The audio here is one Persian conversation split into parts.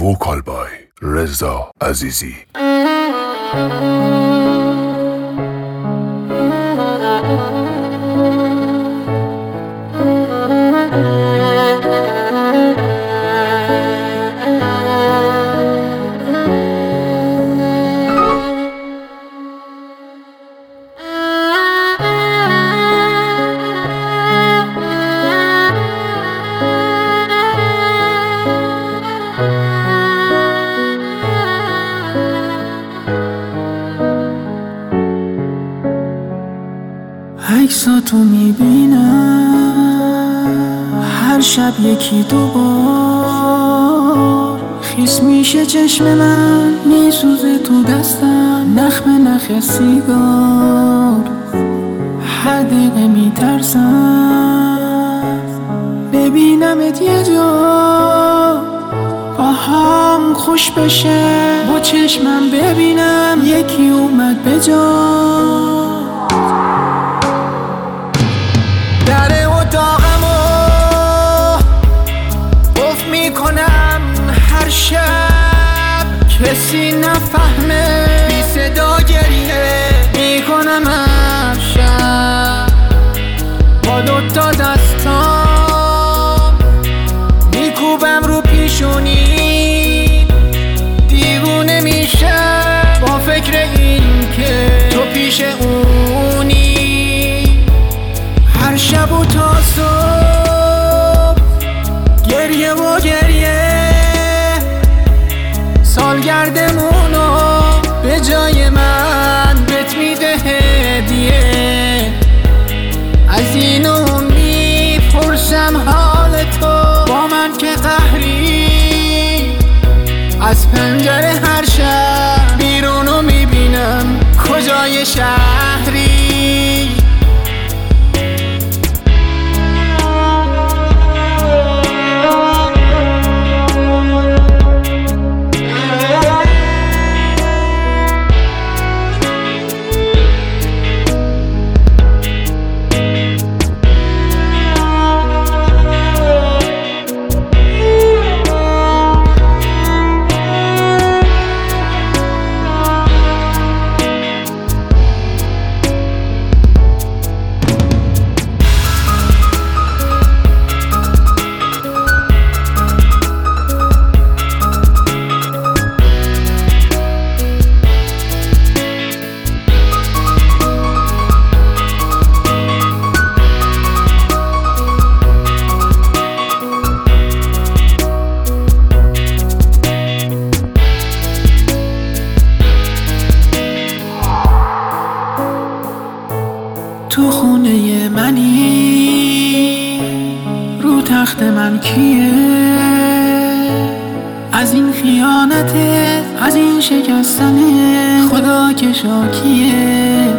vocal by رضا عزیزی. عکساتو میبینم هر شب یکی دوبار، خیس میشه چشم من، میسوزه تو دستم نخ به نخ سیگار. هر دقیقه میترسم ببینمت یه جا، با هم خوش بشه، با چشمم ببینم یکی اومد به جا. در اتاقمو قفل میکنم هر شب، کسی نفهمه، بی صدا گریه میکنم هر شب. با دوتا دستام میکوبم رو پیشونی، دیوونه میشم با فکر این که تو پیش اونی. هر شب و تا صبح گریه و گریه، سالگردمونو به جای من بهت میده هدیه. از این اون میپرسم حال تو، با من که قهری. از پنجره هر شب بیرونو میبینم کجای شهری. تو خونه منی، رو تخت من کیه؟ از این خیانته، از این شکستنه، خدا که شاکیه.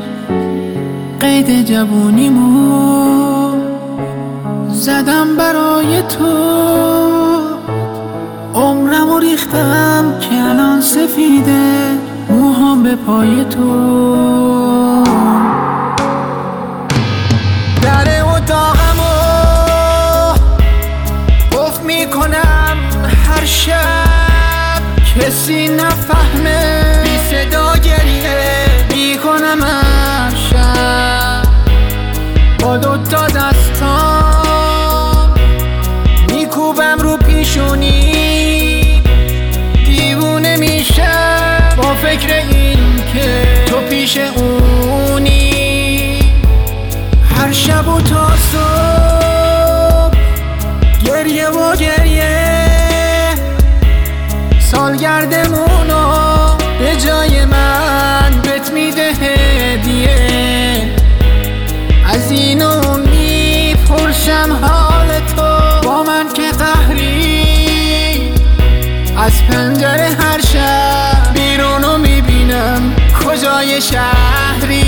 قید جوونیمو زدم برای تو، عمرمو ریختم که الان سفیده، موهام به پای تو. در اتاقمو قفل میکنم هر شب، کسی نفهمه، بی صدا گریه میکنم هر شب. با دوتا دستام میکوبم رو پیشونی، دیوونه میشم با فکر این که تو پیش اونی. هر شب و تا صبح گریه و گریه، سالگردمونو به جای من بهت میده هدیه. از این اون میپرسم حال تو، با من که قهری. از پنجره هر شب بیرونو میبینم کجای شهری.